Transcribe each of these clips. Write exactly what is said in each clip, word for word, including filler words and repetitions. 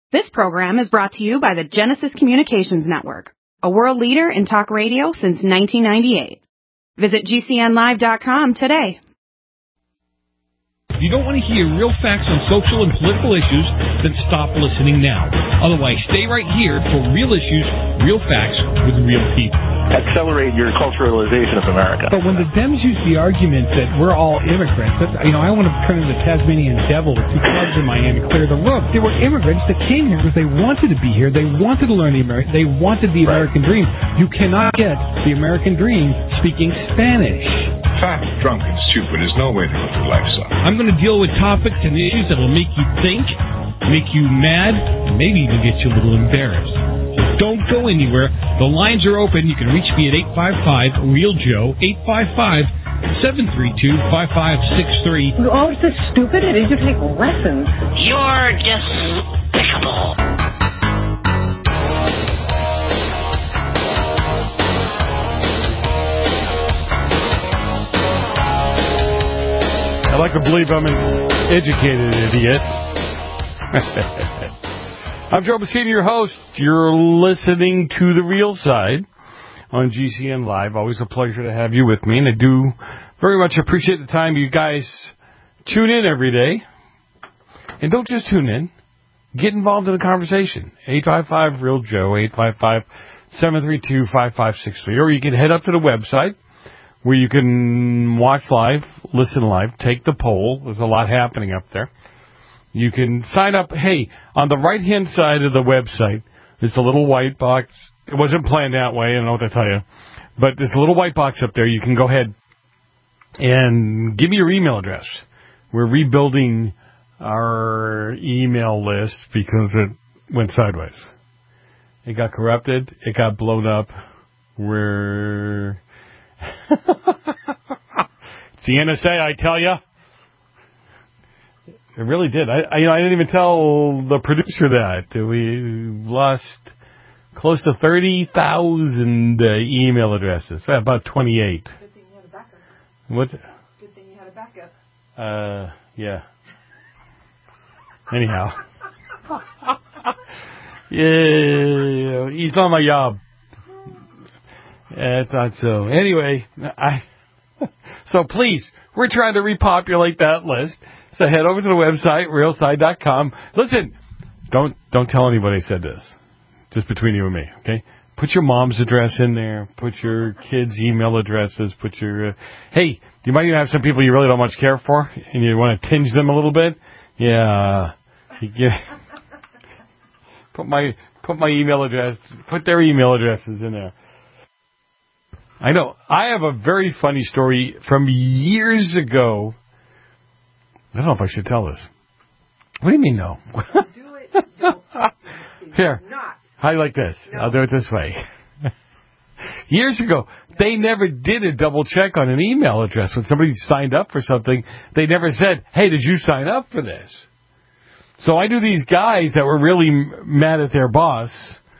This program is brought to you by the Genesis Communications Network, a world leader in talk radio since nineteen ninety-eight. Visit G C N live dot com today. If you don't want to hear real facts on social and political issues, then stop listening now. Otherwise, stay right here for real issues, real facts with real people. Accelerate your culturalization of America. But when the Dems use the argument that we're all immigrants, that's, you know, I want to turn into the Tasmanian devil with two clubs in my hand and clear the room. They were immigrants that came here because they wanted to be here. They wanted to learn the American. They wanted the American dream. You cannot get the American dream speaking Spanish. Fat, drunk, and stupid is no way to go through life, son. I'm going to deal with topics and issues that will make you think, make you mad, and maybe even get you a little embarrassed. Don't go anywhere. The lines are open. You can reach me at eight five five, real Joe, eight five five, seven three two, five five six three. Oh, it's so stupid. I need to take lessons. You're despicable. I like to believe I'm an educated idiot. I'm Joe Messina, your host. You're listening to The Real Side on G C N Live. Always a pleasure to have you with me, and I do very much appreciate the time you guys tune in every day. And don't just tune in. Get involved in the conversation. eight five five, real Joe, eight five five, seven three two, five five six three. Or you can head up to the website where you can watch live, listen live, take the poll. There's a lot happening up there. You can sign up. Hey, on the right-hand side of the website, there's a little white box. It wasn't planned that way, I don't know what to tell you. But there's a little white box up there. You can go ahead and give me your email address. We're rebuilding our email list because it went sideways. It got corrupted. It got blown up. We're... It's the N S A, I tell you. It really did. I, I, you know, I didn't even tell the producer that. We lost close to thirty thousand uh, email addresses. About twenty-eight. Good thing you had a backup. What? Good thing you had a backup. Uh, yeah. Anyhow. Yeah, he's on my job. I thought so. Anyway, I so please, we're trying to repopulate that list. So head over to the website, real side dot com. Listen, don't don't tell anybody I said this. Just between you and me, okay? Put your mom's address in there. Put your kids' email addresses. Put your... Uh, hey, you might even have some people you really don't much care for, and you want to tinge them a little bit. Yeah. You get, put my put my email address, put their email addresses in there. I know. I have a very funny story from years ago. I don't know if I should tell this. What do you mean, no? Do it. No. Here. Not. How do you like this? No. I'll do it this way. Years ago, they never did a double check on an email address. When somebody signed up for something, they never said, hey, did you sign up for this? So I knew these guys that were really mad at their boss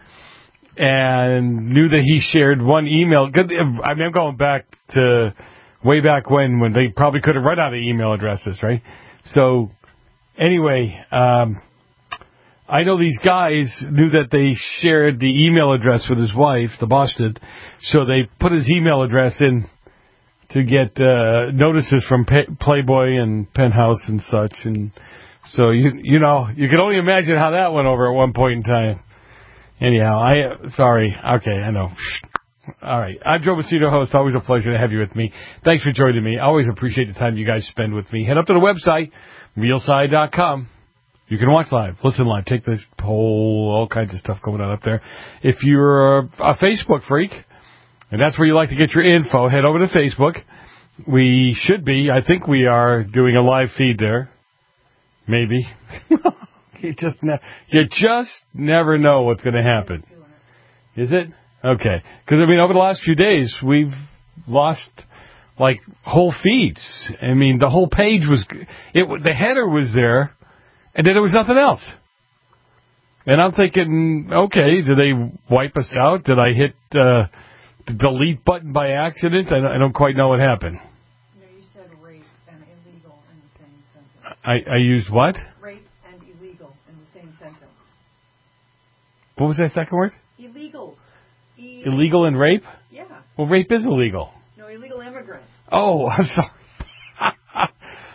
and knew that he shared one email. I mean, I'm going back to way back when, when they probably could have run out of email addresses, right? So, anyway, um, I know these guys knew that they shared the email address with his wife, the boss did, so they put his email address in to get uh, notices from Pay- Playboy and Penthouse and such. And so, you you know, you can only imagine how that went over at one point in time. Anyhow, I, uh, sorry. Okay, I know. All right. I'm Joe Messina, host. Always a pleasure to have you with me. Thanks for joining me. I always appreciate the time you guys spend with me. Head up to the website, real side dot com. You can watch live, listen live, take the poll, all kinds of stuff going on up there. If you're a, a Facebook freak, and that's where you like to get your info, head over to Facebook. We should be, I think we are doing a live feed there. Maybe. You just ne- you just never know what's going to happen. Is it? Okay. Because, I mean, over the last few days, we've lost, like, whole feeds. I mean, the whole page was... it. The header was there, and then there was nothing else. And I'm thinking, okay, did they wipe us out? Did I hit uh, the delete button by accident? I, I don't quite know what happened. No, you said rape and illegal in the same sentence. I, I used what? Rape and illegal in the same sentence. What was that second word? Illegals. E- Illegal and rape? Yeah. Well, rape is illegal. No, illegal immigrants. Oh, I'm sorry.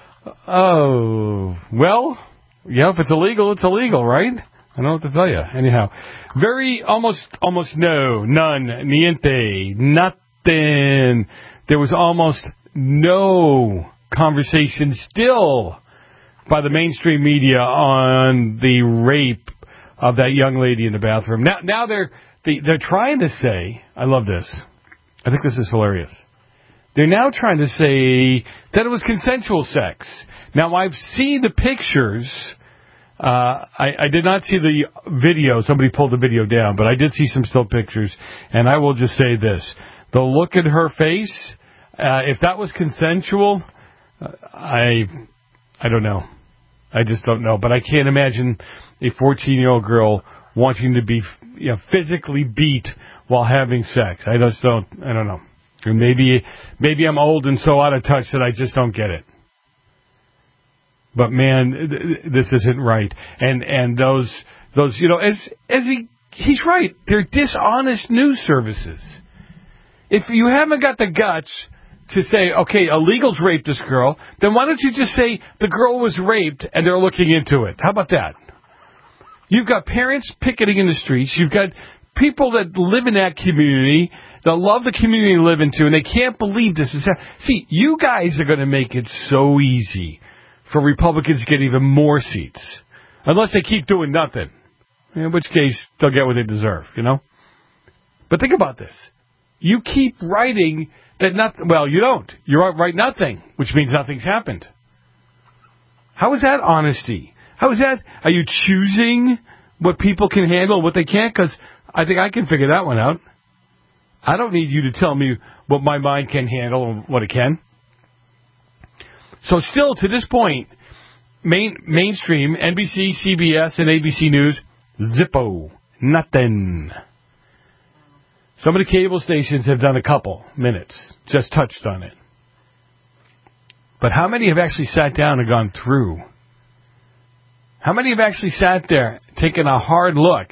Oh, well, yeah, if it's illegal, it's illegal, right? I don't know what to tell you. Anyhow, very, almost, almost no, none, niente, nothing. There was almost no conversation still by the mainstream media on the rape of that young lady in the bathroom. Now, now they're, they, they're trying to say, I love this. I think this is hilarious. They're now trying to say that it was consensual sex. Now, I've seen the pictures. Uh, I, I did not see the video. Somebody pulled the video down, but I did see some still pictures. And I will just say this. The look at her face, uh, if that was consensual, uh, I I don't know. I just don't know. But I can't imagine a fourteen-year-old girl wanting to be, you know, physically beat while having sex. I just don't, I don't know. And maybe, maybe I'm old and so out of touch that I just don't get it. But man, th- this isn't right. And, and those, those, you know, as, as he, he's right. They're dishonest news services. If you haven't got the guts to say, okay, illegals raped this girl, then why don't you just say the girl was raped and they're looking into it? How about that? You've got parents picketing in the streets. You've got people that live in that community, that love the community they live into, and they can't believe this is happening. See, you guys are going to make it so easy for Republicans to get even more seats, unless they keep doing nothing, in which case they'll get what they deserve, you know? But think about this. You keep writing that nothing, well, you don't. You write nothing, which means nothing's happened. How is that honesty? How is that? Are you choosing what people can handle and what they can't? Because I think I can figure that one out. I don't need you to tell me what my mind can handle and what it can. So still, to this point, main, mainstream, N B C, C B S, and A B C News, zippo, nothing. Some of the cable stations have done a couple minutes, just touched on it. But how many have actually sat down and gone through? How many have actually sat there, taken a hard look,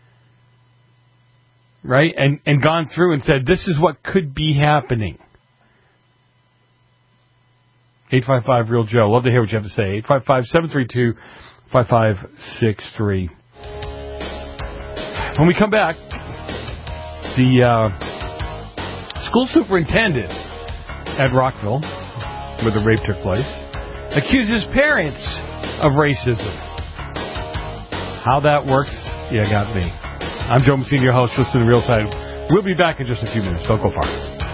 right, and, and gone through and said, this is what could be happening? eight five five real Joe. Love to hear what you have to say. eight five five, seven three two, five five six three. When we come back, the uh, school superintendent at Rockville, where the rape took place, accuses parents of racism. How that works, yeah, got me. I'm Joe Messina, your host, listening to Real Side. We'll be back in just a few minutes. Don't go far.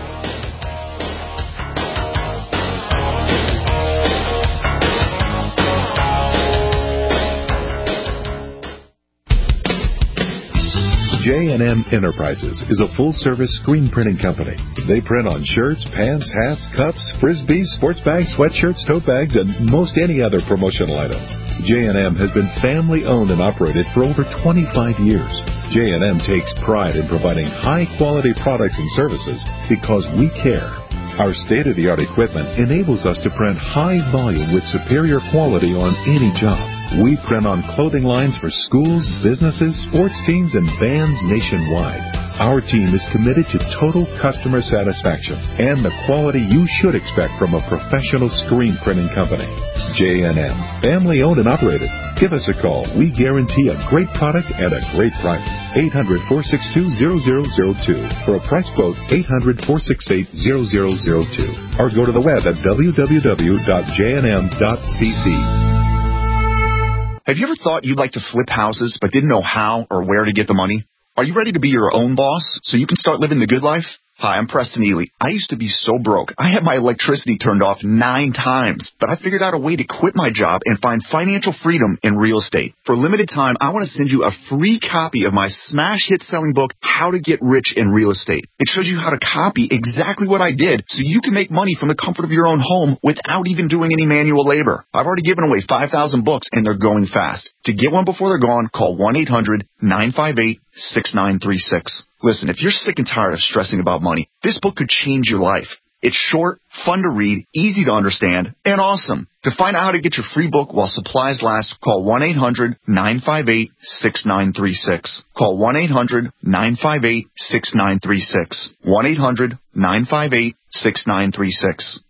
J and M Enterprises is a full-service screen printing company. They print on shirts, pants, hats, cups, frisbees, sports bags, sweatshirts, tote bags, and most any other promotional items. J and M has been family-owned and operated for over twenty-five years. J and M takes pride in providing high-quality products and services because we care. Our state-of-the-art equipment enables us to print high volume with superior quality on any job. We print on clothing lines for schools, businesses, sports teams, and bands nationwide. Our team is committed to total customer satisfaction and the quality you should expect from a professional screen printing company. J and M, family owned and operated. Give us a call. We guarantee a great product at a great price. eight hundred, four six two, zero zero zero two. For a price quote, eight hundred, four six eight, zero zero zero two. Or go to the web at w w w dot j n m dot c c. Have you ever thought you'd like to flip houses but didn't know how or where to get the money? Are you ready to be your own boss so you can start living the good life? Hi, I'm Preston Ely. I used to be so broke. I had my electricity turned off nine times, but I figured out a way to quit my job and find financial freedom in real estate. For a limited time, I want to send you a free copy of my smash hit selling book, How to Get Rich in Real Estate. It shows you how to copy exactly what I did so you can make money from the comfort of your own home without even doing any manual labor. I've already given away five thousand books and they're going fast. To get one before they're gone, call one eight hundred, nine five eight, six nine three six. Listen, if you're sick and tired of stressing about money, this book could change your life. It's short, fun to read, easy to understand, and awesome. To find out how to get your free book while supplies last, call one eight hundred nine five eight six nine three six. Call one eight hundred nine five eight six nine three six. one eight hundred nine five eight six nine three six.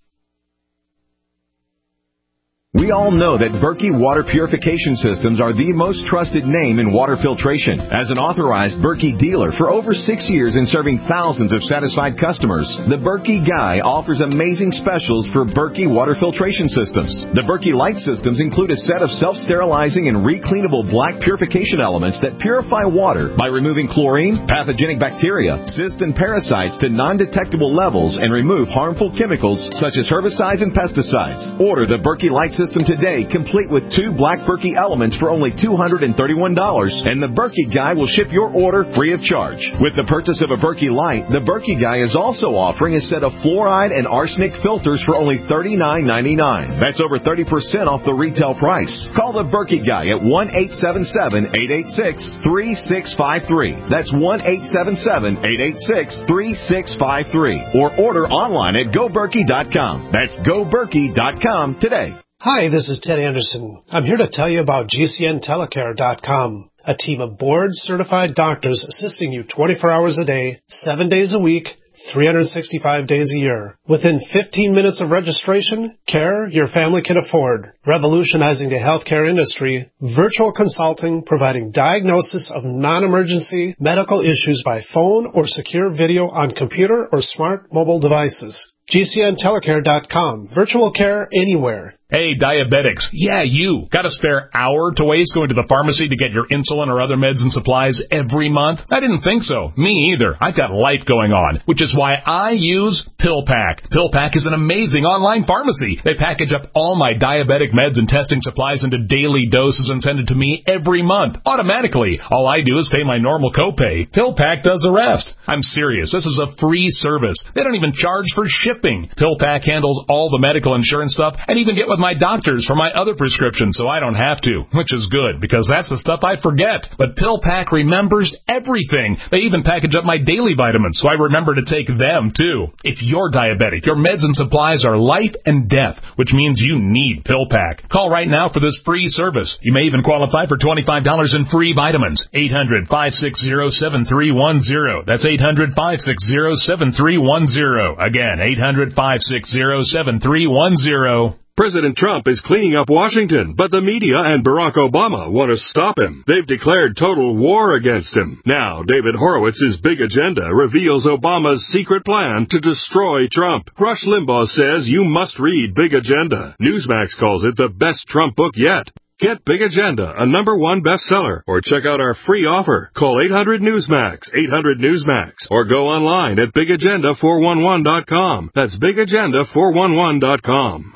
We all know that Berkey Water Purification Systems are the most trusted name in water filtration. As an authorized Berkey dealer for over six years and serving thousands of satisfied customers, the Berkey Guy offers amazing specials for Berkey Water Filtration Systems. The Berkey Light Systems include a set of self-sterilizing and recleanable black purification elements that purify water by removing chlorine, pathogenic bacteria, cysts, and parasites to non-detectable levels and remove harmful chemicals such as herbicides and pesticides. Order the Berkey Light Systems today, complete with two black Berkey elements for only two hundred thirty-one dollars, and the Berkey Guy will ship your order free of charge. With the purchase of a Berkey Light, the Berkey Guy is also offering a set of fluoride and arsenic filters for only thirty-nine ninety-nine. That's over thirty percent off the retail price. Call the Berkey Guy at one eight seven seven, eight eight six, three six five three. That's one eight seven seven, eight eight six, three six five three. Or order online at go berkey dot com. That's go berkey dot com today. Hi, this is Ted Anderson. I'm here to tell you about G C N telecare dot com, a team of board-certified doctors assisting you twenty-four hours a day, seven days a week, three hundred sixty-five days a year. Within fifteen minutes of registration, care your family can afford. Revolutionizing the healthcare industry, virtual consulting providing diagnosis of non-emergency medical issues by phone or secure video on computer or smart mobile devices. G C N telecare dot com. Virtual care anywhere. Hey, diabetics. Yeah, you. Got a spare hour to waste going to the pharmacy to get your insulin or other meds and supplies every month? I didn't think so. Me either. I've got life going on, which is why I use PillPack. PillPack is an amazing online pharmacy. They package up all my diabetic meds and testing supplies into daily doses and send it to me every month, automatically. All I do is pay my normal copay. PillPack does the rest. I'm serious. This is a free service. They don't even charge for shipping. PillPack handles all the medical insurance stuff and even get with my doctors for my other prescriptions so I don't have to, which is good because that's the stuff I forget. But PillPack remembers everything. They even package up my daily vitamins so I remember to take them too. If you're diabetic, your meds and supplies are life and death, which means you need PillPack. Call right now for this free service. You may even qualify for twenty-five dollars in free vitamins. eight hundred, five six zero, seven three one zero. That's eight hundred, five six zero, seven three one zero. Again, eight hundred, five six zero, seven three one zero. President Trump is cleaning up Washington, but the media and Barack Obama want to stop him. They've declared total war against him. Now, David Horowitz's Big Agenda reveals Obama's secret plan to destroy Trump. Rush Limbaugh says you must read Big Agenda. Newsmax calls it the best Trump book yet. Get Big Agenda, a number one bestseller, or check out our free offer. Call eight hundred Newsmax, eight hundred Newsmax, or go online at big agenda four one one dot com. That's big agenda four one one dot com.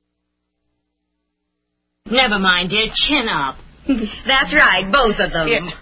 Never mind, dear. Chin up. That's right, both of them. Yeah.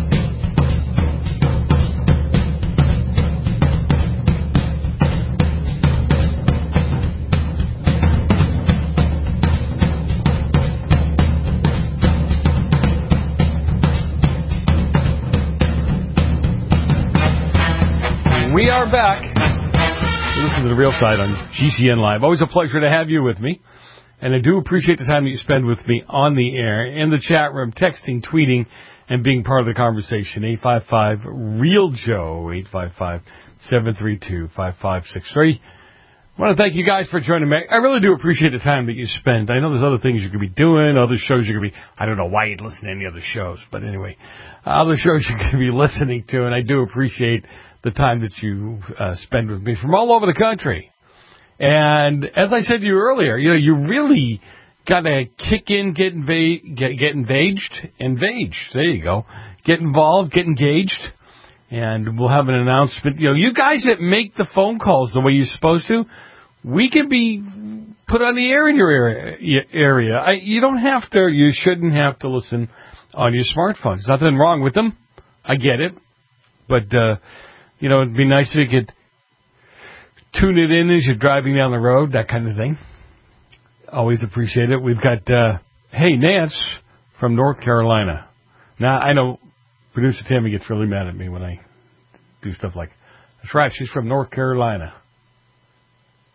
We are back. This is The Real Side on G C N Live. Always a pleasure to have you with me. And I do appreciate the time that you spend with me on the air, in the chat room, texting, tweeting, and being part of the conversation. eight five five, REAL Joe, eight five five, seven three two, five five six three. I want to thank you guys for joining me. I really do appreciate the time that you spend. I know there's other things you could be doing, other shows you could be, I don't know why you'd listen to any other shows, but anyway, other shows you could be listening to, and I do appreciate the time that you uh, spend with me from all over the country. And as I said to you earlier, you know, you really got to kick in, get, inva- get, get engaged, engaged. There you go. Get involved, get engaged, and we'll have an announcement. You know, you guys that make the phone calls the way you're supposed to, we can be put on the air in your area. area. I, you don't have to, you shouldn't have to listen on your smartphone. There's nothing wrong with them. I get it. But, uh, you know, it'd be nice if you could tune it in as you're driving down the road, that kind of thing. Always appreciate it. We've got, uh, hey, Nance from North Carolina. Now, I know producer Tammy gets really mad at me when I do stuff like, that's right, she's from North Carolina.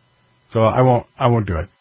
So I won't, I won't do it.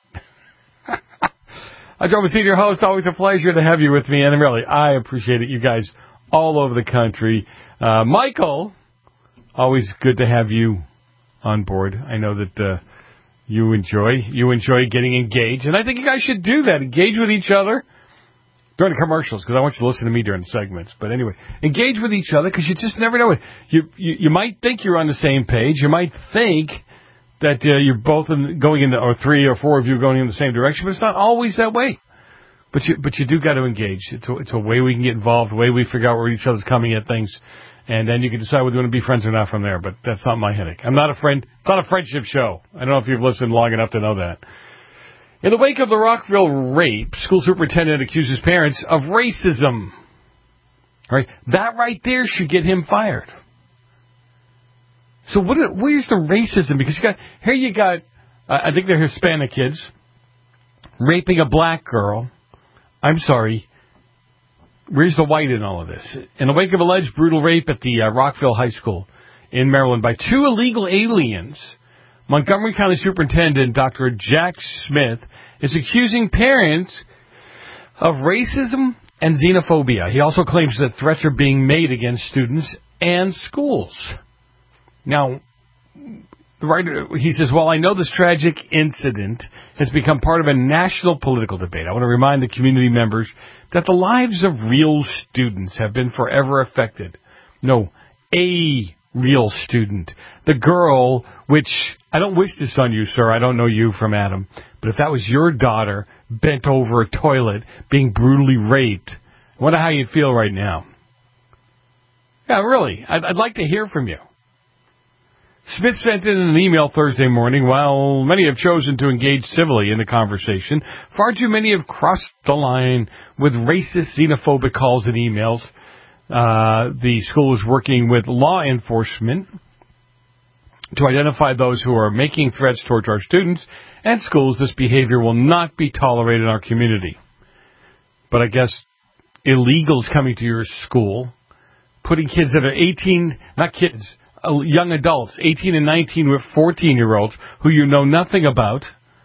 I'm Joe, senior host. Always a pleasure to have you with me. And really, I appreciate it. You guys all over the country. Uh, Michael, always good to have you on board. I know that, uh, you enjoy, you enjoy getting engaged. And I think you guys should do that. Engage with each other during the commercials, because I want you to listen to me during the segments. But anyway, engage with each other, because you just never know it. You, you, you might think you're on the same page. You might think that uh, you're both in, going in, the, or three or four of you going in the same direction, but it's not always that way. But you, but you do got to engage. It's a, it's a way we can get involved, a way we figure out where each other's coming at things, and then you can decide whether you want to be friends or not from there. But that's not my headache. I'm not a friend. It's not a friendship show. I don't know if you've listened long enough to know that. In the wake of the Rockville rape, school superintendent accuses parents of racism. All right, that right there should get him fired. So what? Where's the racism? Because you got here, you got uh, I think they're Hispanic kids raping a black girl. I'm sorry. Where's the white in all of this? In the wake of alleged brutal rape at the uh, Rockville High School in Maryland by two illegal aliens, Montgomery County Superintendent Doctor Jack Smith is accusing parents of racism and xenophobia. He also claims that threats are being made against students and schools. Now, the writer, he says, while I know this tragic incident has become part of a national political debate, I want to remind the community members that the lives of real students have been forever affected. No, a real student. The girl, which, I don't wish this on you, sir. I don't know you from Adam. But if that was your daughter bent over a toilet being brutally raped, I wonder how you'd feel right now. Yeah, really. I'd, I'd like to hear from you. Smith sent in an email Thursday morning. While many have chosen to engage civilly in the conversation, far too many have crossed the line with racist, xenophobic calls and emails. Uh, the school is working with law enforcement to identify those who are making threats towards our students and schools. This behavior will not be tolerated in our community. But I guess illegals coming to your school, putting kids that are eighteen, not kids, young adults, eighteen and nineteen with fourteen-year-olds who you know nothing about.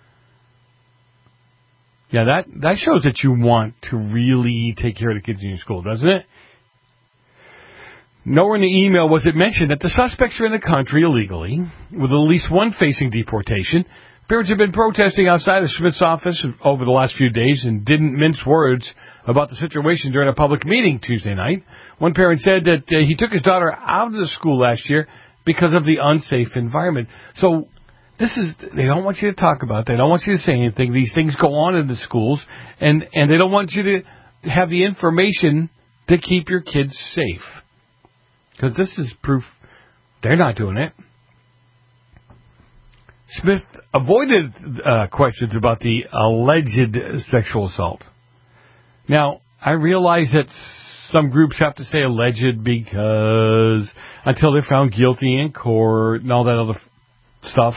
Yeah, that, that shows that you want to really take care of the kids in your school, doesn't it? Nowhere in the email was it mentioned that the suspects are in the country illegally, with at least one facing deportation. Parents have been protesting outside of Smith's office over the last few days and didn't mince words about the situation during a public meeting Tuesday night. One parent said that uh, he took his daughter out of the school last year because of the unsafe environment. So this is, they don't want you to talk about it. They don't want you to say anything. These things go on in the schools, and, and they don't want you to have the information to keep your kids safe. Because this is proof they're not doing it. Smith avoided uh, questions about the alleged sexual assault. Now, I realize that some groups have to say alleged because until they're found guilty in court and all that other f- stuff.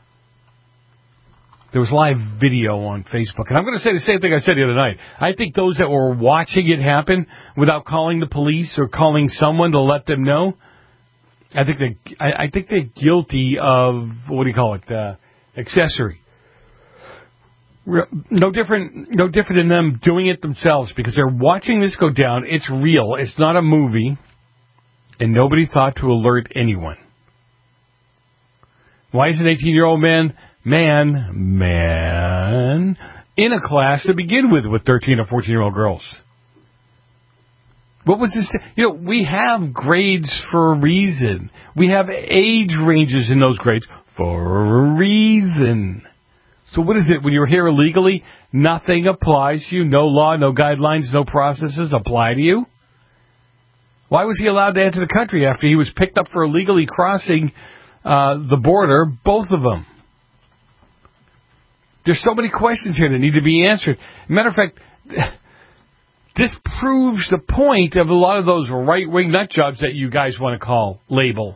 There was live video on Facebook. And I'm going to say the same thing I said the other night. I think those that were watching it happen without calling the police or calling someone to let them know, I think they, I, I think they're guilty of, what do you call it, uh, accessory. No different, no different than them doing it themselves because they're watching this go down. It's real. It's not a movie, and nobody thought to alert anyone. Why is an eighteen-year-old man, man, man, in a class to begin with with thirteen or fourteen-year-old girls? What was this? You know, we have grades for a reason. We have age ranges in those grades for a reason. So what is it? When you're here illegally, nothing applies to you. No law, no guidelines, no processes apply to you. Why was he allowed to enter the country after he was picked up for illegally crossing uh, the border, both of them? There's so many questions here that need to be answered. Matter of fact, this proves the point of a lot of those right-wing nut jobs that you guys want to call label.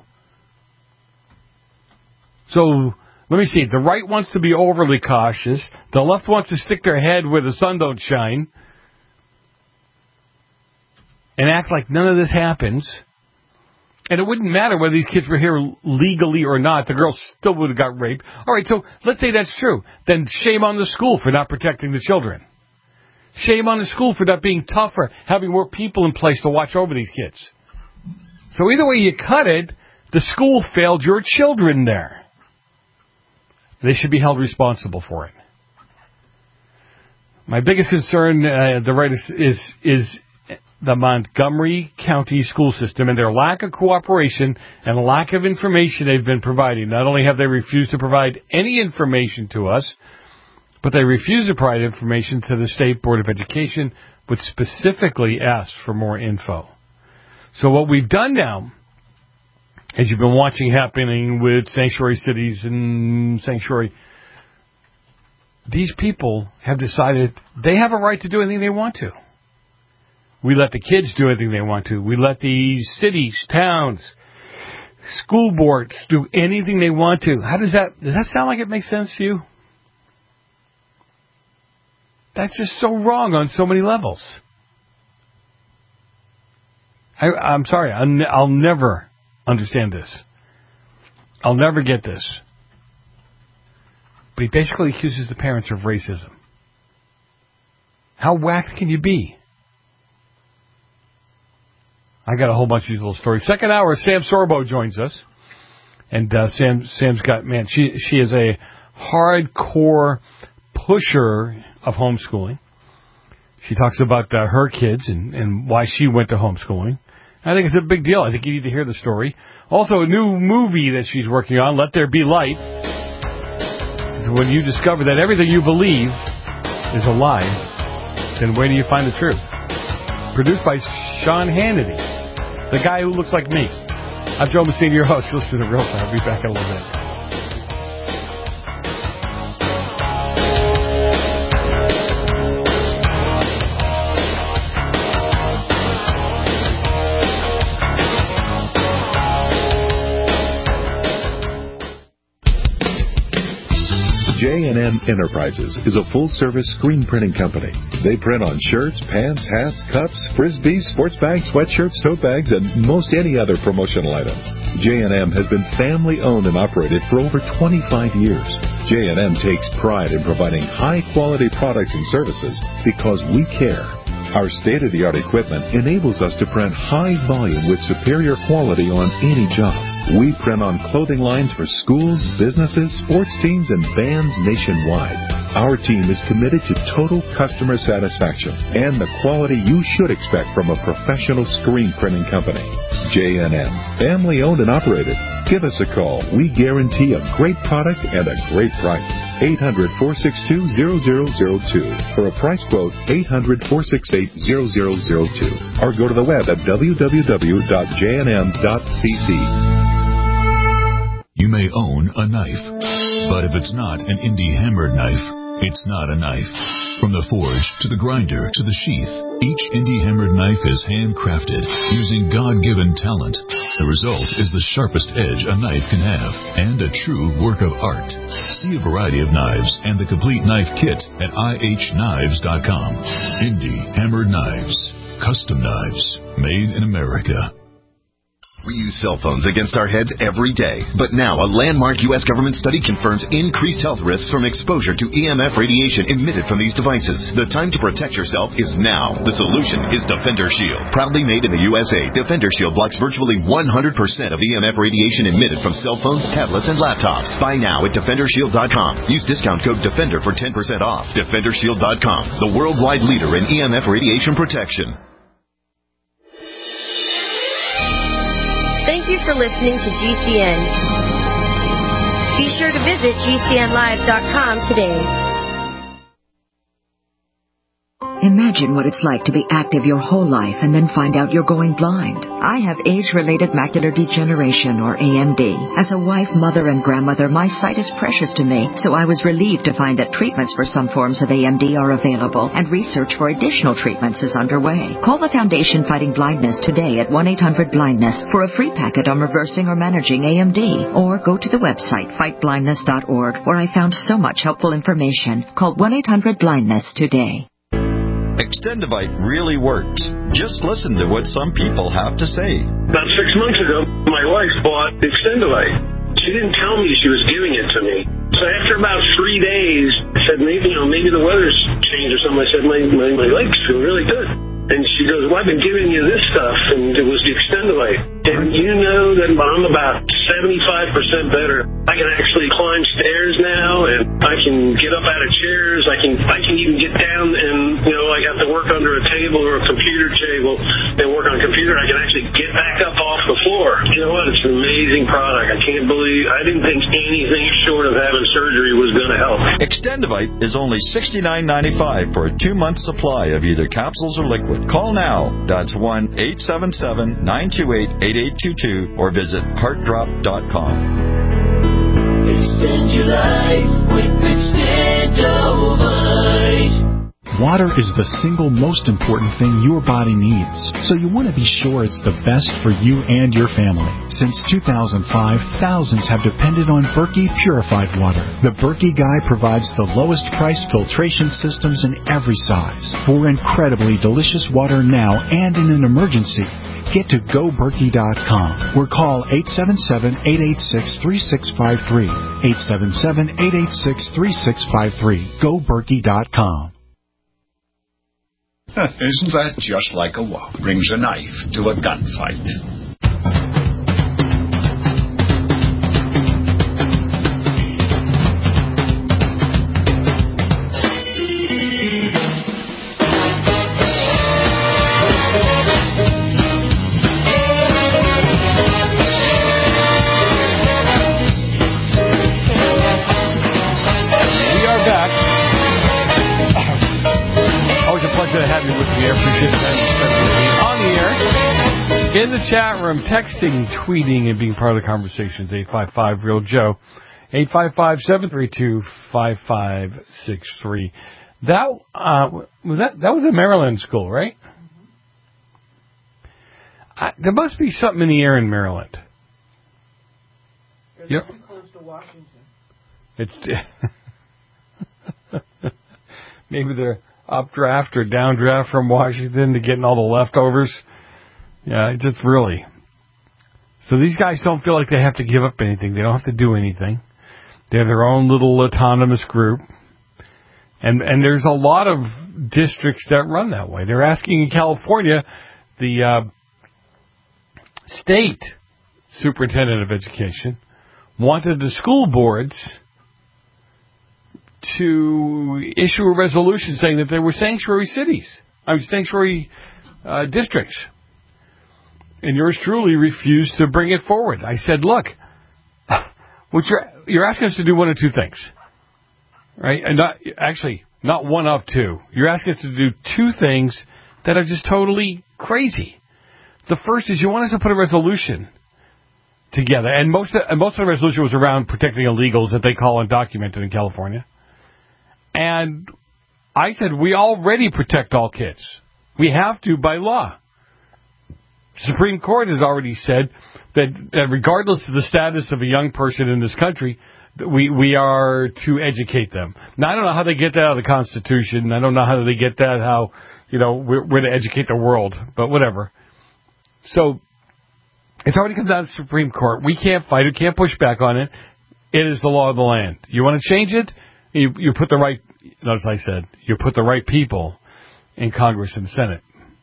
So, let me see. The right wants to be overly cautious. The left wants to stick their head where the sun don't shine and act like none of this happens. And it wouldn't matter whether these kids were here legally or not. The girl still would have got raped. All right, so let's say that's true. Then shame on the school for not protecting the children. Shame on the school for not being tougher, having more people in place to watch over these kids. So either way you cut it, the school failed your children there. They should be held responsible for it. My biggest concern, uh, the writer is is the Montgomery County school system and their lack of cooperation and lack of information they've been providing. Not only have they refused to provide any information to us, but they refuse to provide information to the State Board of Education, which specifically asks for more info. So what we've done now, as you've been watching happening with sanctuary cities and sanctuary, these people have decided they have a right to do anything they want to. We let the kids do anything they want to. We let the cities, towns, school boards do anything they want to. How does that, does that sound like it makes sense to you? That's just so wrong on so many levels. I, I'm sorry, I'll, ne- I'll never understand this. I'll never get this. But he basically accuses the parents of racism. How whacked can you be? I got a whole bunch of these little stories. Second hour, Sam Sorbo joins us. And uh, Sam, Sam's got, man, she she is a hardcore pusher of homeschooling. She talks about uh, her kids and, and why she went to homeschooling. I think it's a big deal. I think you need to hear the story. Also, a new movie that she's working on, Let There Be Light. When you discover that everything you believe is a lie, then where do you find the truth? Produced by Sean Hannity, the guy who looks like me. I'm Joe Messina, your host. Listen to Real Time. I'll be back in a little bit. J and M Enterprises is a full-service screen printing company. They print on shirts, pants, hats, cups, frisbees, sports bags, sweatshirts, tote bags, and most any other promotional items. J and M has been family-owned and operated for over twenty-five years. J and M takes pride in providing high-quality products and services because we care. Our state-of-the-art equipment enables us to print high volume with superior quality on any job. We print on clothing lines for schools, businesses, sports teams, and bands nationwide. Our team is committed to total customer satisfaction and the quality you should expect from a professional screen printing company. J and M, family-owned and operated. Give us a call. We guarantee a great product and a great price. eight hundred, four six two, zero zero zero two. For a price quote, eight hundred, four six eight, zero zero zero two. Or go to the web at w w w dot j n m dot c c. You may own a knife, but if it's not an indie hammered knife, it's not a knife. From the forge to the grinder to the sheath, each indie hammered knife is handcrafted using God-given talent. The result is the sharpest edge a knife can have and a true work of art. See a variety of knives and the complete knife kit at i h knives dot com. Indie hammered knives, custom knives, made in America. We use cell phones against our heads every day. But now, a landmark U S government study confirms increased health risks from exposure to E M F radiation emitted from these devices. The time to protect yourself is now. The solution is Defender Shield. Proudly made in the U S A, Defender Shield blocks virtually one hundred percent of E M F radiation emitted from cell phones, tablets, and laptops. Buy now at defender shield dot com. Use discount code DEFENDER for ten percent off. defender shield dot com, the worldwide leader in E M F radiation protection. Thank you for listening to G C N. Be sure to visit G C N live dot com today. Imagine what it's like to be active your whole life and then find out you're going blind. I have age-related macular degeneration, or A M D. As a wife, mother, and grandmother, my sight is precious to me, so I was relieved to find that treatments for some forms of A M D are available, and research for additional treatments is underway. Call the Foundation Fighting Blindness today at one eight hundred blindness for a free packet on reversing or managing A M D, or go to the website fight blindness dot org, where I found so much helpful information. Call one eight hundred blindness today. Extendivite really works. Just listen to what some people have to say. About six months ago, my wife bought Extendivite. She didn't tell me she was giving it to me. So after about three days, I said, maybe, you know, maybe the weather's changed or something. I said, my, my, my legs feel really good. And she goes, well, I've been giving you this stuff, and it was the Extendivite. And you know that I'm about seventy-five percent better. I can actually climb stairs now, and I can get up out of chairs. I can I can even get down, and, you know, I have to work under a table or a computer table and work on a computer. I can actually get back up off the floor. You know what? It's an amazing product. I can't believe, I didn't think anything short of having surgery was going to help. Extendivite is only sixty-nine ninety-five for a two-month supply of either capsules or liquid. Call now. That's one eight seven seven, nine two eight, eight eight two two or visit heart drop dot com. Extend your life with Extendivite. Water is the single most important thing your body needs, so you want to be sure it's the best for you and your family. Since two thousand five, thousands have depended on Berkey purified water. The Berkey Guy provides the lowest priced filtration systems in every size for incredibly delicious water now and in an emergency. Get to go berkey dot com or call eight seven seven, eight eight six, three six five three. eight seven seven, eight eight six, three six five three. go berkey dot com. Isn't that just like a wop brings a knife to a gunfight? In the chat room, texting, tweeting, and being part of the conversations, eight five five, real Joe, eight five five, seven three two, five five six three. That, uh, was that, that was a Maryland school, right? I, there must be something in the air in Maryland. They're yep. too close to Washington. It's, maybe they're updraft or downdraft from Washington to getting all the leftovers. Yeah, just really. So these guys don't feel like they have to give up anything. They don't have to do anything. They have their own little autonomous group. And and there's a lot of districts that run that way. They're asking in California, the uh, state superintendent of education wanted the school boards to issue a resolution saying that they were sanctuary cities. I mean, sanctuary uh, districts. And yours truly refused to bring it forward. I said, look, what you're, you're asking us to do one of two things, right? And not, actually, not one of two. You're asking us to do two things that are just totally crazy. The first is you want us to put a resolution together. And most of, and most of the resolution was around protecting illegals that they call undocumented in California. And I said, we already protect all kids. We have to by law. Supreme Court has already said that, that regardless of the status of a young person in this country, we we are to educate them. Now, I don't know how they get that out of the Constitution. I don't know how they get that, how, you know, we're, we're to educate the world, but whatever. So it's already come down to the Supreme Court. We can't fight it, can't push back on it. It is the law of the land. You want to change it? You, you put the right, notice I said, you put the right people in Congress and Senate.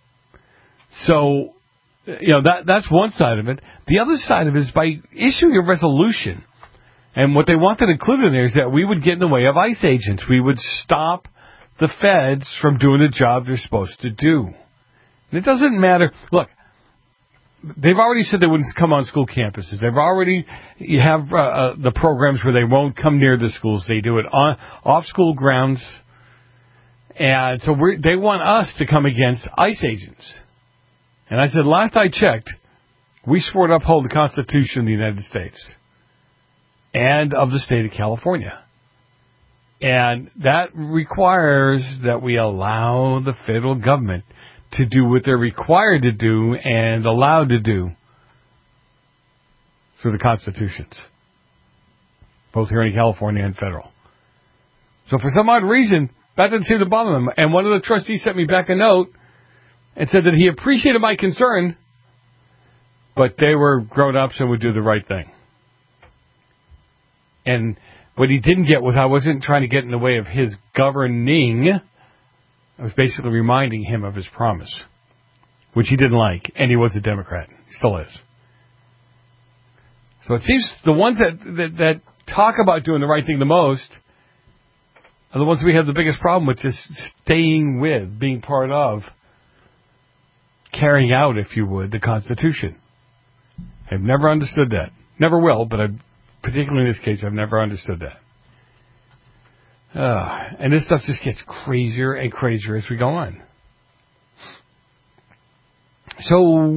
So, you know, that that's one side of it. The other side of it is by issuing a resolution. And what they wanted included in there is that we would get in the way of ICE agents. We would stop the feds from doing the job they're supposed to do. And it doesn't matter. Look, they've already said they wouldn't come on school campuses. They've already you have uh, uh, the programs where they won't come near the schools. They do it on off school grounds. And so we're, they want us to come against ICE agents. And I said, last I checked, we swore to uphold the Constitution of the United States and of the state of California. And that requires that we allow the federal government to do what they're required to do and allowed to do through the constitutions, both here in California and federal. So for some odd reason, That didn't seem to bother them. And one of the trustees sent me back a note and said that he appreciated my concern, but they were grown-ups and would do the right thing. And what he didn't get was I wasn't trying to get in the way of his governing. I was basically reminding him of his promise, which he didn't like, and he was a Democrat. He still is. So it seems the ones that, that, that talk about doing the right thing the most are the ones we have the biggest problem with, just staying with, being part of, carrying out, if you would, the Constitution. I've never understood that. Never will, but I, particularly in this case, I've never understood that. Uh, and this stuff just gets crazier and crazier as we go on. So,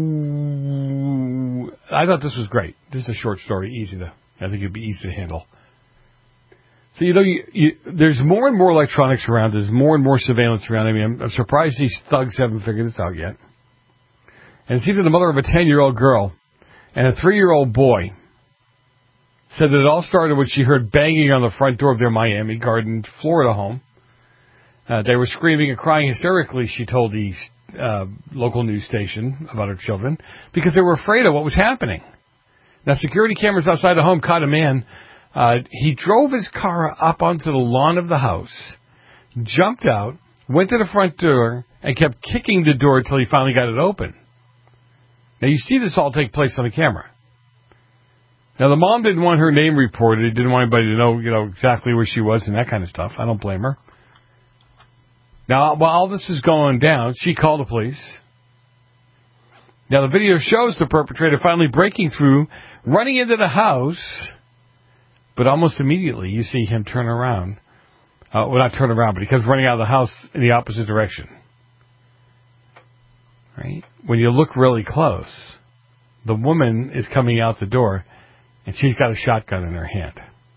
I thought this was great. This is a short story, easy to, I think it'd be easy to handle. So, you know, you, you, there's more and more electronics around. There's more and more surveillance around. I mean, I'm, I'm surprised these thugs haven't figured this out yet. And it's either the mother of a ten-year-old girl and a three-year-old boy said that it all started when she heard banging on the front door of their Miami Gardens, Florida home. Uh, they were screaming and crying hysterically, she told the uh, local news station about her children, because they were afraid of what was happening. Now, security cameras outside the home caught a man. Uh, he drove his car up onto the lawn of the house, jumped out, went to the front door, and kept kicking the door until he finally got it open. Now, you see this all take place on the camera. Now, the mom didn't want her name reported. Didn't want anybody to know, you know, exactly where she was and that kind of stuff. I don't blame her. Now, while all this is going down, she called the police. Now, the video shows the perpetrator finally breaking through, running into the house, but almost immediately you see him turn around. Uh, well, not turn around, but he comes running out of the house in the opposite direction. Right? When you look really close, the woman is coming out the door, and she's got a shotgun in her hand.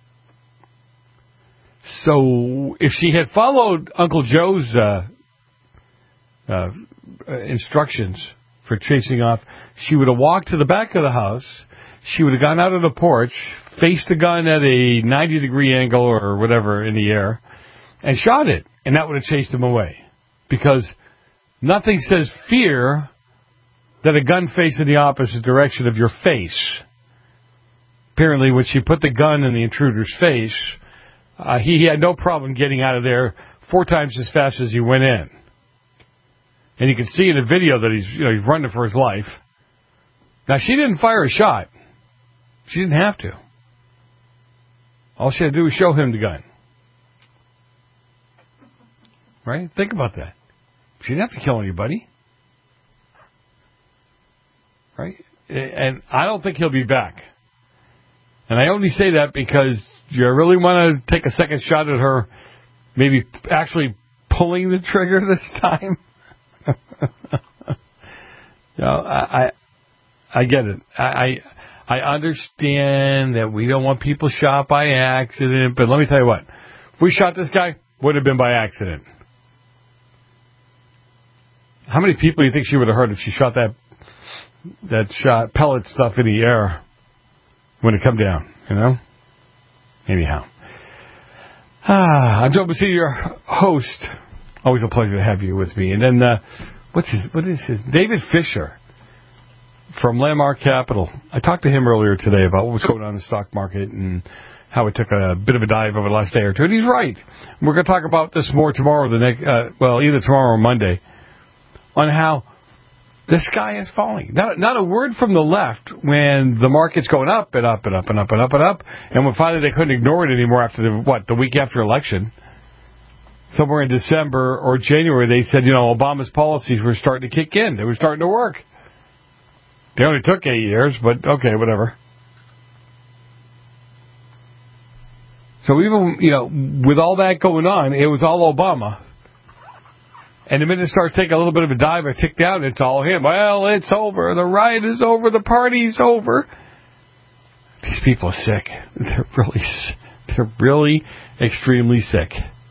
So if she had followed Uncle Joe's uh, uh, instructions for chasing off, she would have walked to the back of the house, she would have gone out on the porch, faced the gun at a ninety degree angle or whatever in the air, and shot it, and that would have chased him away. Because nothing says fear that a gun faced in the opposite direction of your face. Apparently, when she put the gun in the intruder's face, uh, he, he had no problem getting out of there four times as fast as he went in. And you can see in the video that he's, you know, he's running for his life. Now, she didn't fire a shot. She didn't have to. All she had to do was show him the gun. Right? Think about that. She didn't have to kill anybody. Right? And I don't think he'll be back. And I only say that because you really want to take a second shot at her, maybe actually pulling the trigger this time. You know, I, I I get it. I I understand that we don't want people shot by accident, but let me tell you what. If we shot this guy, would have been by accident. How many people do you think she would have hurt if she shot that that shot pellet stuff in the air when it come down, you know? Anyhow. Ah, I'm Joe Basile, your host. Always a pleasure to have you with me. And then, uh, what's his, what is his? David Fisher from Landmark Capital. I talked to him earlier today about what was going on in the stock market and how it took a bit of a dive over the last day or two. And he's right. We're going to talk about this more tomorrow, the next, uh, well, either tomorrow or Monday, on how the sky is falling. Not, not a word from the left when the market's going up and up and up and up and up and up. And when finally they couldn't ignore it anymore after the, what, the week after election. Somewhere in December or January, they said, you know, Obama's policies were starting to kick in. They were starting to work. They only took eight years, but okay, whatever. So even, you know, with all that going on, it was all Obama. And the minute it starts taking a little bit of a dive or tick down, it's all him. Well, it's over. The riot is over. The party's over. These people are sick. They're really, they're really extremely sick.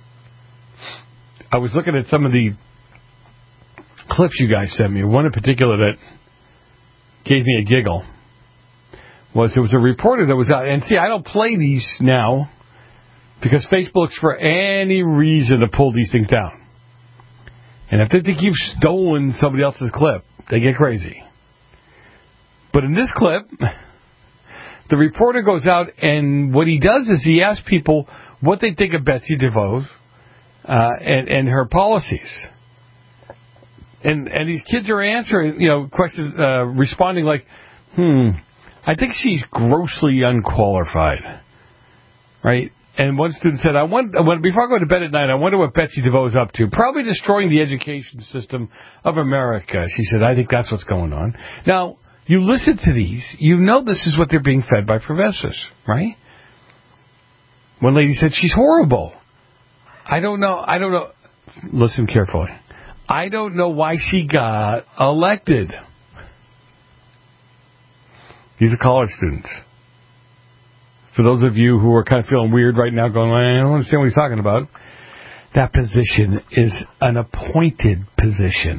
I was looking at some of the clips you guys sent me. One in particular that gave me a giggle was there was a reporter that was out. And see, I don't play these now Because Facebook looks for any reason to pull these things down. And if they think you've stolen somebody else's clip, they get crazy. But in this clip, the reporter goes out, and what he does is he asks people what they think of Betsy DeVos uh, and, and her policies. And and these kids are answering, you know, questions, uh, responding like, hmm, I think she's grossly unqualified. Right? And one student said, I wonder, before I go to bed at night, I wonder what Betsy DeVos is up to. Probably destroying the education system of America. She said, I think that's what's going on. Now, you listen to these, you know this is what they're being fed by professors, right? One lady said, she's horrible. I don't know, I don't know. Listen carefully. I don't know why she got elected. These are college students. For those of you who are kind of feeling weird right now, going, I don't understand what he's talking about, that position is an appointed position.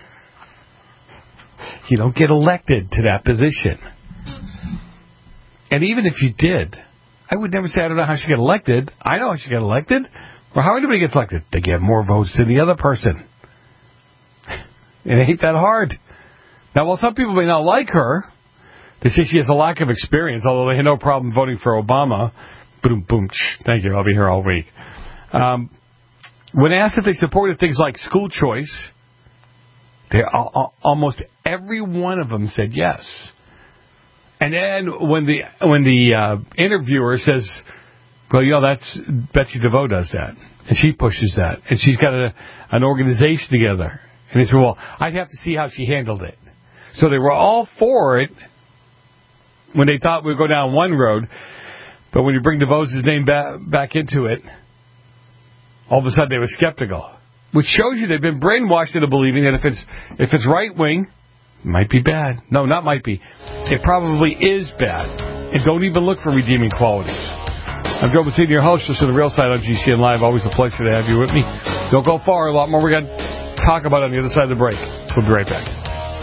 You don't get elected to that position. And even if you did, I would never say, I don't know how she got elected. I know how she got elected. Or how anybody gets elected. They get more votes than the other person. It ain't that hard. Now, while some people may not like her, they say she has a lack of experience, although they had no problem voting for Obama. Boom, boom, shh, thank you, I'll be here all week. Um, when asked if they supported things like school choice, they almost every one of them said yes. And then when the when the uh, interviewer says, well, you know, that's Betsy DeVos does that, and she pushes that, and she's got a, an organization together. And they said, well, I'd have to see how she handled it. So they were all for it when they thought we'd go down one road, but when you bring DeVos' name back, back into it, all of a sudden they were skeptical. Which shows you they've been brainwashed into believing that if it's if it's right-wing, it might be bad. No, not might be. It probably is bad. And don't even look for redeeming qualities. I'm Joe Mazzini, your host. This is The Real Side on G C N Live. Always a pleasure to have you with me. Don't go far. A lot more we're going to talk about on the other side of the break. We'll be right back.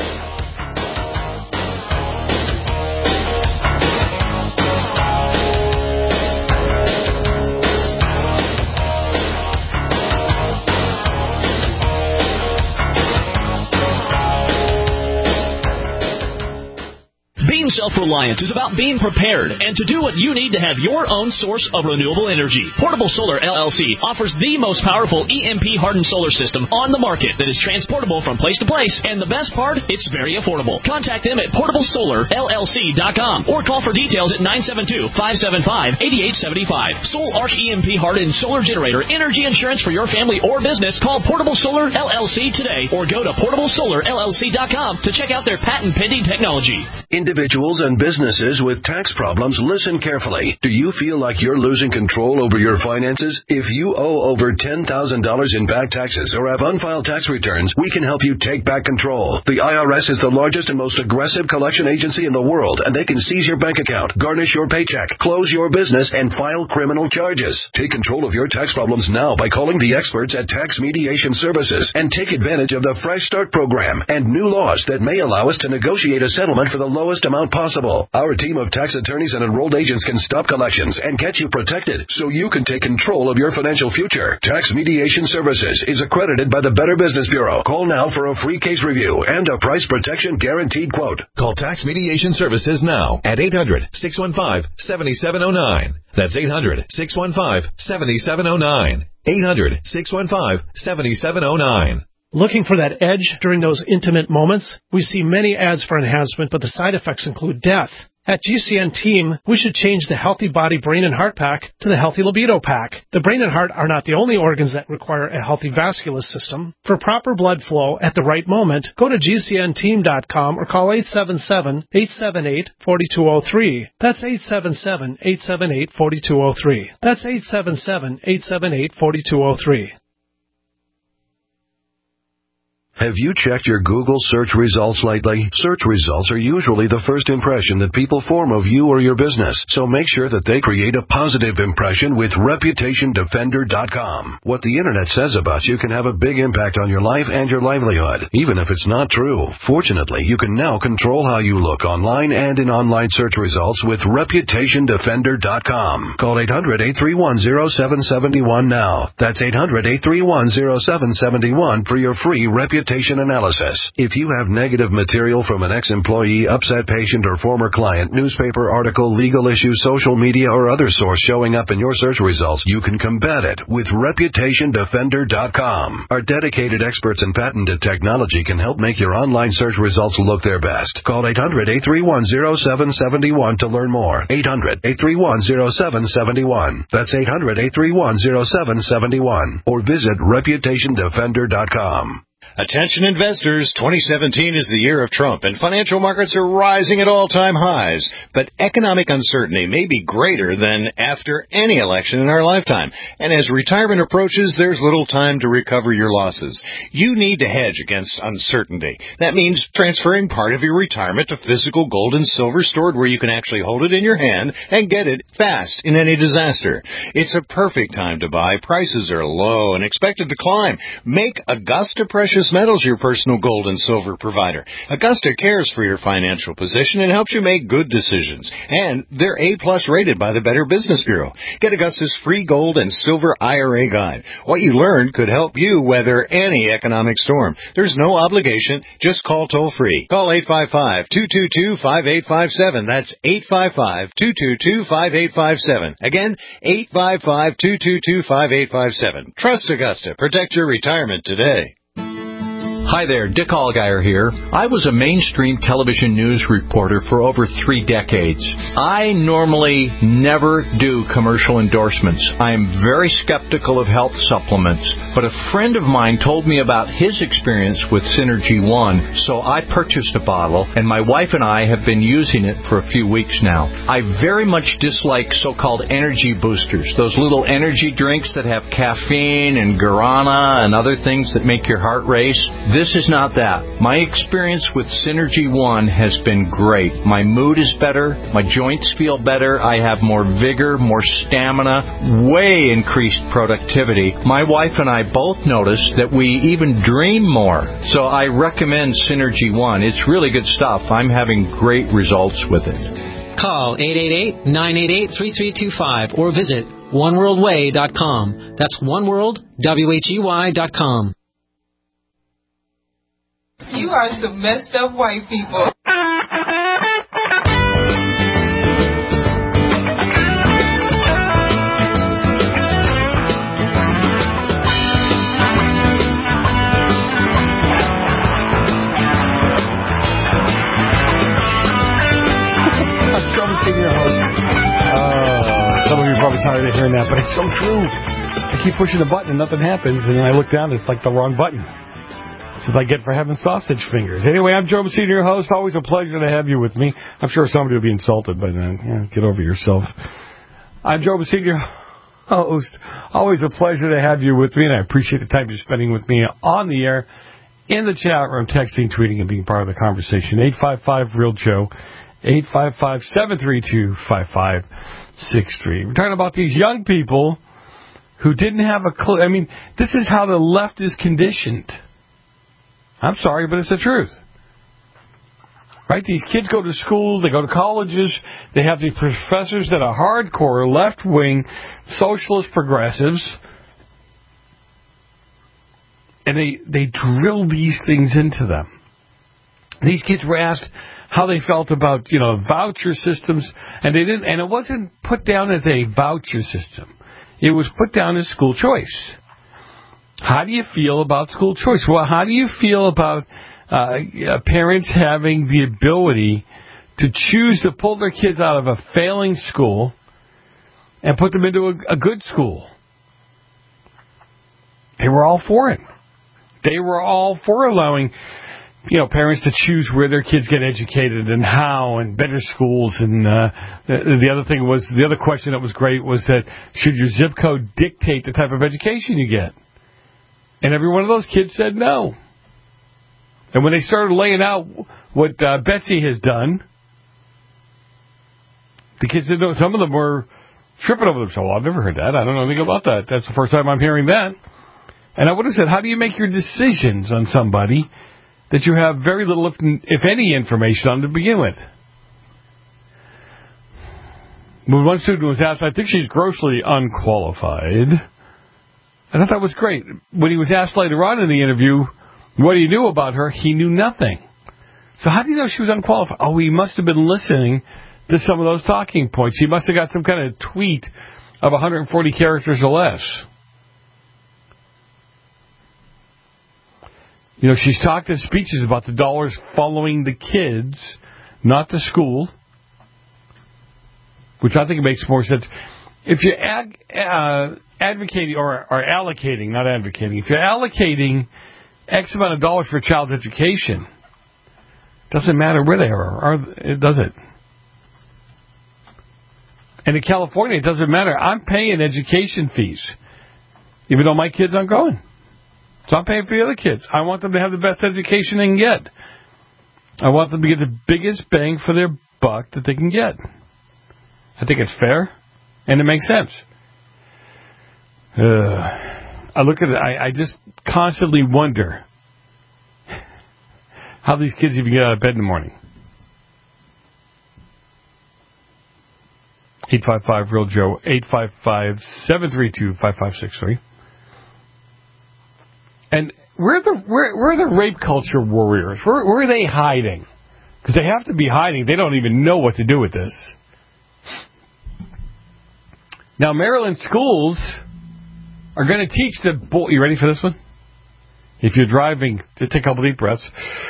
Self-reliance is about being prepared and to do what you need to have your own source of renewable energy. Portable Solar L L C offers the most powerful E M P-hardened solar system on the market that is transportable from place to place, and the best part, it's very affordable. Contact them at portable solar L L C dot com or call for details at nine seven two, five seven five, eight eight seven five. Soul Arc E M P-hardened solar generator energy insurance for your family or business. Call Portable Solar L L C today or go to portable solar L L C dot com to check out their patent-pending technology. Individuals and businesses with tax problems, listen carefully. Do you feel like you're losing control over your finances? If you owe over ten thousand dollars in back taxes or have unfiled tax returns, we can help you take back control. The I R S is the largest and most aggressive collection agency in the world, and they can seize your bank account, garnish your paycheck, close your business, and file criminal charges. Take control of your tax problems now by calling the experts at Tax Mediation Services and take advantage of the Fresh Start program and new laws that may allow us to negotiate a settlement for the lowest amount possible. Our team of tax attorneys and enrolled agents can stop collections and get you protected so you can take control of your financial future. Tax Mediation Services is accredited by the Better Business Bureau. Call now for a free case review and a price protection guaranteed quote. Call Tax Mediation Services now at eight hundred, six one five, seven seven zero nine. That's eight hundred, six one five, seven seven zero nine. eight hundred, six one five, seven seven zero nine. Looking for that edge during those intimate moments? We see many ads for enhancement, but the side effects include death. At G C N Team, we should change the Healthy Body, Brain, and Heart Pack to the Healthy Libido Pack. The brain and heart are not the only organs that require a healthy vascular system. For proper blood flow at the right moment, go to G C N team dot com or call eight seven seven, eight seven eight, four two zero three. That's eight seven seven, eight seven eight, four two zero three. That's eight seven seven, eight seven eight, four two zero three. Have you checked your Google search results lately? Search results are usually the first impression that people form of you or your business, so make sure that they create a positive impression with Reputation Defender dot com. What the Internet says about you can have a big impact on your life and your livelihood, even if it's not true. Fortunately, you can now control how you look online and in online search results with Reputation Defender dot com. Call eight hundred, eight three one, zero seven seven one now. That's eight hundred, eight three one, zero seven seven one for your free reputation analysis. If you have negative material from an ex-employee, upset patient, or former client, newspaper article, legal issue, social media, or other source showing up in your search results, you can combat it with Reputation Defender dot com. Our dedicated experts in patented technology can help make your online search results look their best. Call eight hundred, eight three one, zero seven seven one to learn more. eight hundred, eight three one, zero seven seven one. That's eight hundred, eight three one, zero seven seven one. Or visit Reputation Defender dot com. Attention investors, twenty seventeen is the year of Trump, and financial markets are rising at all-time highs. But economic uncertainty may be greater than after any election in our lifetime. And as retirement approaches, there's little time to recover your losses. You need to hedge against uncertainty. That means transferring part of your retirement to physical gold and silver stored where you can actually hold it in your hand and get it fast in any disaster. It's a perfect time to buy. Prices are low and expected to climb. Make Augusta Precious Metals your personal gold and silver provider. Augusta cares for your financial position and helps you make good decisions. And they're A-plus rated by the Better Business Bureau. Get Augusta's free gold and silver I R A guide. What you learn could help you weather any economic storm. There's no obligation. Just call toll-free. Call eight five five, two two two, five eight five seven. That's eight five five, two two two, five eight five seven. Again, eight five five, two two two, five eight five seven. Trust Augusta. Protect your retirement today. Hi there, Dick Allgaier here. I was a mainstream television news reporter for over three decades. I normally never do commercial endorsements. I am very skeptical of health supplements, but a friend of mine told me about his experience with Synergy One, so I purchased a bottle, and my wife and I have been using it for a few weeks now. I very much dislike so-called energy boosters, those little energy drinks that have caffeine and guarana and other things that make your heart race. This is not that. My experience with Synergy One has been great. My mood is better. My joints feel better. I have more vigor, more stamina, way increased productivity. My wife and I both noticed that we even dream more. So I recommend Synergy One. It's really good stuff. I'm having great results with it. Call eight eight eight, nine eight eight, three three two five or visit one world way dot com. That's oneworld, W H E Y dot com. You are some messed up white people. Uh, some of you are probably tired of hearing that, but it's so true. I keep pushing the button and nothing happens, and then I look down and it's like the wrong button. This is what I get for having sausage fingers. Anyway, I'm Joe Messina, your host. Always a pleasure to have you with me. I'm sure somebody will be insulted by then. Yeah, get over yourself. I'm Joe Messina, your host. Always a pleasure to have you with me, and I appreciate the time you're spending with me on the air, in the chat room, texting, tweeting, and being part of the conversation. eight five five, real Joe. eight five five, seven three two, five five six three. We're talking about these young people who didn't have a clue. I mean, this is how the left is conditioned. I'm sorry, but it's the truth. Right? These kids go to school, they go to colleges, they have these professors that are hardcore, left-wing, socialist progressives, and they, they drill these things into them. These kids were asked how they felt about, you know, voucher systems, and they didn't, and it wasn't put down as a voucher system. It was put down as school choice. How do you feel about school choice? Well, how do you feel about uh, parents having the ability to choose to pull their kids out of a failing school and put them into a, a good school? They were all for it. They were all for allowing, you know, parents to choose where their kids get educated and how, and better schools. And uh, the, the other thing was, the other question that was great was that should your zip code dictate the type of education you get? And every one of those kids said no. And when they started laying out what uh, Betsy has done, the kids didn't know. Some of them were tripping over themselves. Well, I've never heard that. I don't know anything about that. That's the first time I'm hearing that. And I would have said, how do you make your decisions on somebody that you have very little, if, if any, information on to begin with? When one student was asked, I think she's grossly unqualified. I thought that was great. When he was asked later on in the interview what he knew about her, he knew nothing. So how do you know she was unqualified? Oh, he must have been listening to some of those talking points. He must have got some kind of tweet of one hundred forty characters or less. You know, she's talked in speeches about the dollars following the kids, not the school, which I think makes more sense. If you're ag, uh, advocating or, or allocating, not advocating, if you're allocating X amount of dollars for a child's education, doesn't matter where they are, or it does it. And in California, it doesn't matter. I'm paying education fees, even though my kids aren't going. So I'm paying for the other kids. I want them to have the best education they can get. I want them to get the biggest bang for their buck that they can get. I think it's fair, and it makes sense. Uh, I look at it, I, I just constantly wonder how these kids even get out of bed in the morning. eight five five real Joe, eight five five, seven three two, five five six three. And where are the where, where are the rape culture warriors? Where, where are they hiding? Because they have to be hiding. They don't even know what to do with this. Now, Maryland schools are going to teach the boy. You ready for this one? If you're driving, just take a couple deep breaths.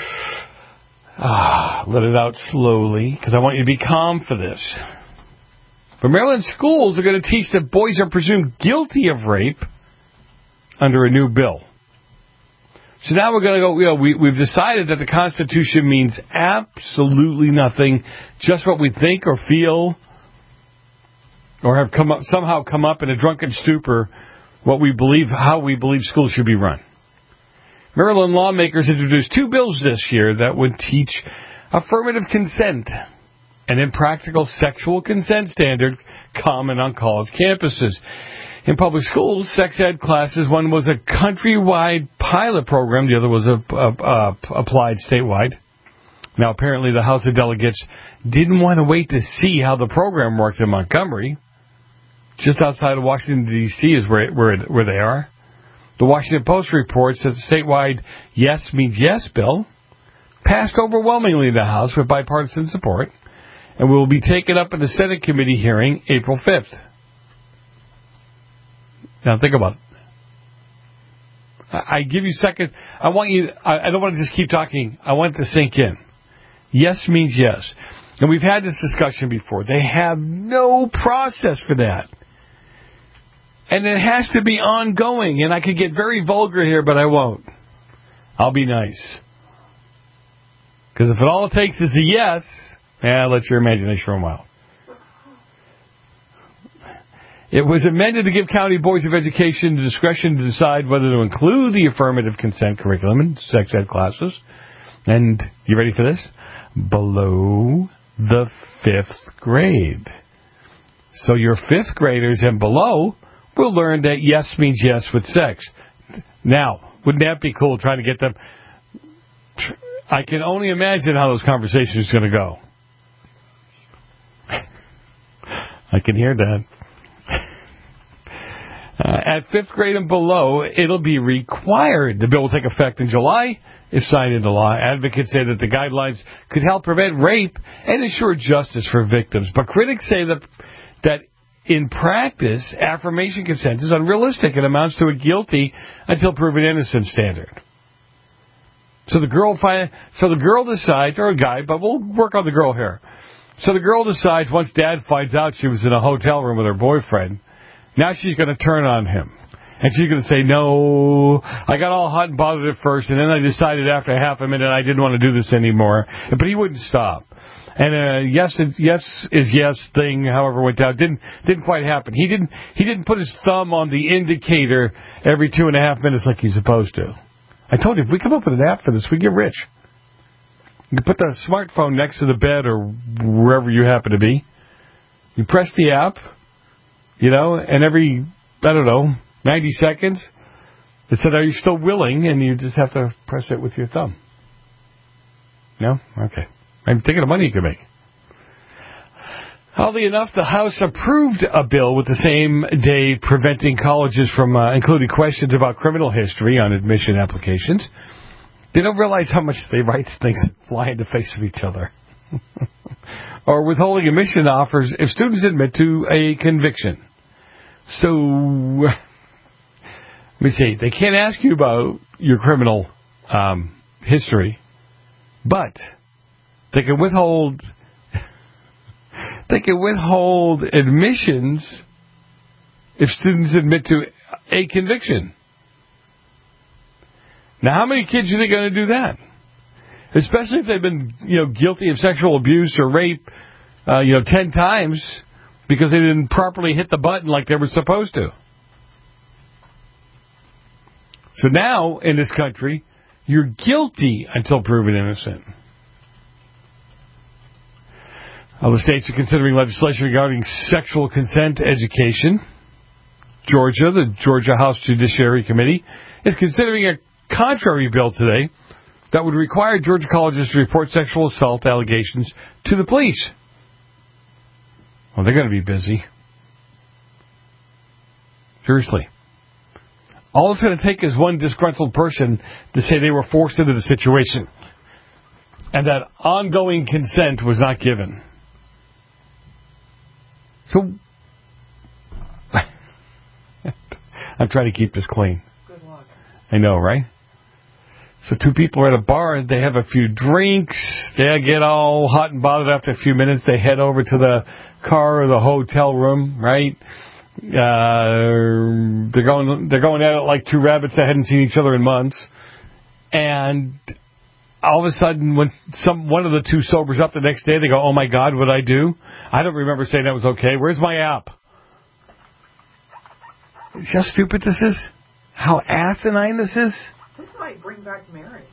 Ah, let it out slowly, because I want you to be calm for this. But Maryland schools are going to teach that boys are presumed guilty of rape under a new bill. So now we're going to go, you know, we, we've decided that the Constitution means absolutely nothing, just what we think or feel, or have come up, somehow come up in a drunken stupor, what we believe, how we believe schools should be run. Maryland lawmakers introduced two bills this year that would teach affirmative consent, an impractical sexual consent standard common on college campuses. In public schools, sex ed classes, one was a countrywide pilot program, the other was a, a, a, applied statewide. Now, apparently the House of Delegates didn't want to wait to see how the program worked in Montgomery. Just outside of Washington, D C is where, where, where they are. The Washington Post reports that the statewide Yes Means Yes bill passed overwhelmingly in the House with bipartisan support and will be taken up in the Senate committee hearing April fifth. Now, think about it. I, I give you a second. I want you, I, I don't want to just keep talking. I want it to sink in. Yes means yes. And we've had this discussion before. They have no process for that. And it has to be ongoing. And I could get very vulgar here, but I won't. I'll be nice. Because if it all it takes is a yes, eh, let your imagination run wild. It was amended to give county boards of education the discretion to decide whether to include the affirmative consent curriculum in sex ed classes. And you ready for this? Below the fifth grade. So your fifth graders and below will learn that yes means yes with sex. Now, wouldn't that be cool trying to get them? I can only imagine how those conversations are going to go. I can hear that. Uh, at fifth grade and below, it'll be required. The bill will take effect in July if signed into law. Advocates say that the guidelines could help prevent rape and ensure justice for victims. But critics say that that in practice, affirmation consent is unrealistic and amounts to a guilty until proven innocent standard. So the girl, fi- so the girl decides, or a guy, but we'll work on the girl here. So the girl decides once Dad finds out she was in a hotel room with her boyfriend, now she's going to turn on him. And she's going to say, no, I got all hot and bothered at first, and then I decided after half a minute I didn't want to do this anymore. But he wouldn't stop. And uh, yes, yes is yes thing, however, went down. Didn't didn't quite happen. He didn't he didn't put his thumb on the indicator every two and a half minutes like he's supposed to. I told you, if we come up with an app for this, we get rich. You put the smartphone next to the bed or wherever you happen to be. You press the app, you know, and every, I don't know, ninety seconds, it said, are you still willing? And you just have to press it with your thumb. No? Okay. I'm thinking of money you could make. Oddly enough, the House approved a bill with the same day preventing colleges from uh, including questions about criminal history on admission applications. They don't realize how much they write things that fly in the face of each other. Or withholding admission offers if students admit to a conviction. So, let me see. They can't ask you about your criminal um, history, but they can withhold. They can withhold admissions if students admit to a conviction. Now, how many kids are they going to do that? Especially if they've been, you know, guilty of sexual abuse or rape, uh, you know, ten times because they didn't properly hit the button like they were supposed to. So now, in this country, you're guilty until proven innocent. Other states are considering legislation regarding sexual consent education. Georgia, the Georgia House Judiciary Committee, is considering a contrary bill today that would require Georgia colleges to report sexual assault allegations to the police. Well, they're going to be busy. Seriously. All it's going to take is one disgruntled person to say they were forced into the situation and that ongoing consent was not given. So, I'm trying to keep this clean. Good luck. I know, right? So two people are at a bar, they have a few drinks, they get all hot and bothered after a few minutes, they head over to the car or the hotel room, right? Uh, they're going they're going at it like two rabbits that hadn't seen each other in months. And all of a sudden, when some one of the two sobers up the next day, they go, oh my God, what'd I do? I don't remember saying that was okay. Where's my app? See how stupid this is? How asinine this is? This might bring back marriage.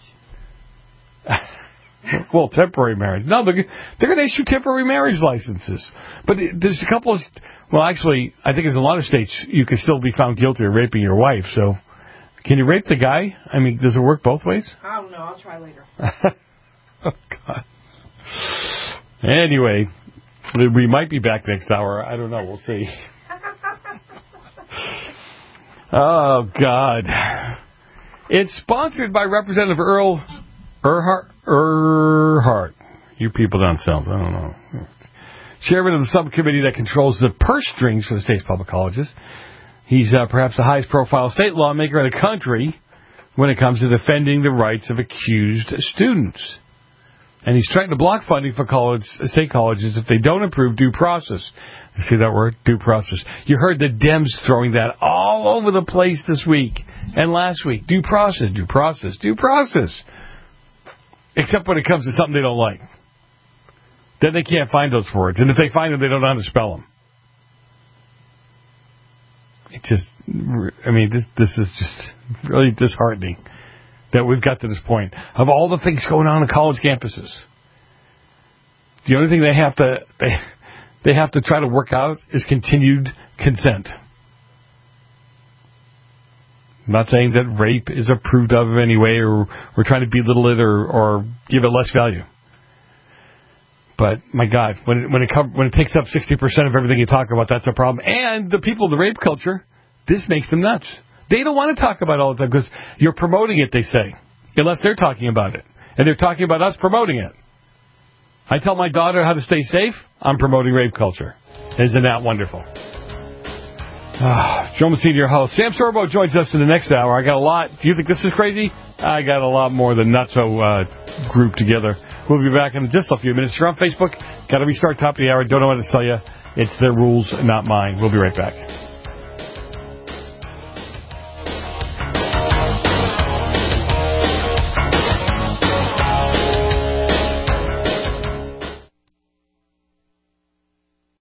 Well, temporary marriage. No, they're, they're going to issue temporary marriage licenses. But there's a couple of... Well, actually, I think in a lot of states, you can still be found guilty of raping your wife. So, can you rape the guy? I mean, does it work both ways? I don't know. I'll try later. Oh, God. Anyway, we might be back next hour. I don't know. We'll see. Oh, God. It's sponsored by Representative Earl Earhart. Earhart. You people down south, I don't know. Chairman of the subcommittee that controls the purse strings for the state's public colleges. He's uh, perhaps the highest profile state lawmaker in the country when it comes to defending the rights of accused students. And he's trying to block funding for college, state colleges if they don't improve due process. You see that word? Due process. You heard the Dems throwing that all over the place this week and last week. Due process, due process, due process. Except when it comes to something they don't like. Then they can't find those words. And if they find them, they don't know how to spell them. It just, I mean, this, this is just really disheartening that we've got to this point. Of all the things going on on college campuses, the only thing they have to, they, they have to try to work out is continued consent. I'm not saying that rape is approved of in any way or we're trying to belittle it or, or give it less value. But, my God, when it, when it come, when it takes up sixty percent of everything you talk about, that's a problem. And the people of the rape culture, this makes them nuts. They don't want to talk about it all the time because you're promoting it, they say, unless they're talking about it. And they're talking about us promoting it. I tell my daughter how to stay safe, I'm promoting rape culture. Isn't that wonderful? Ah, Joe Messina, your host. Sam Sorbo joins us in the next hour. I got a lot. Do you think this is crazy? I got a lot more than Nutso uh, group together. We'll be back in just a few minutes. You're on Facebook. Got to restart top of the hour. Don't know what to tell you. It's their rules, not mine. We'll be right back.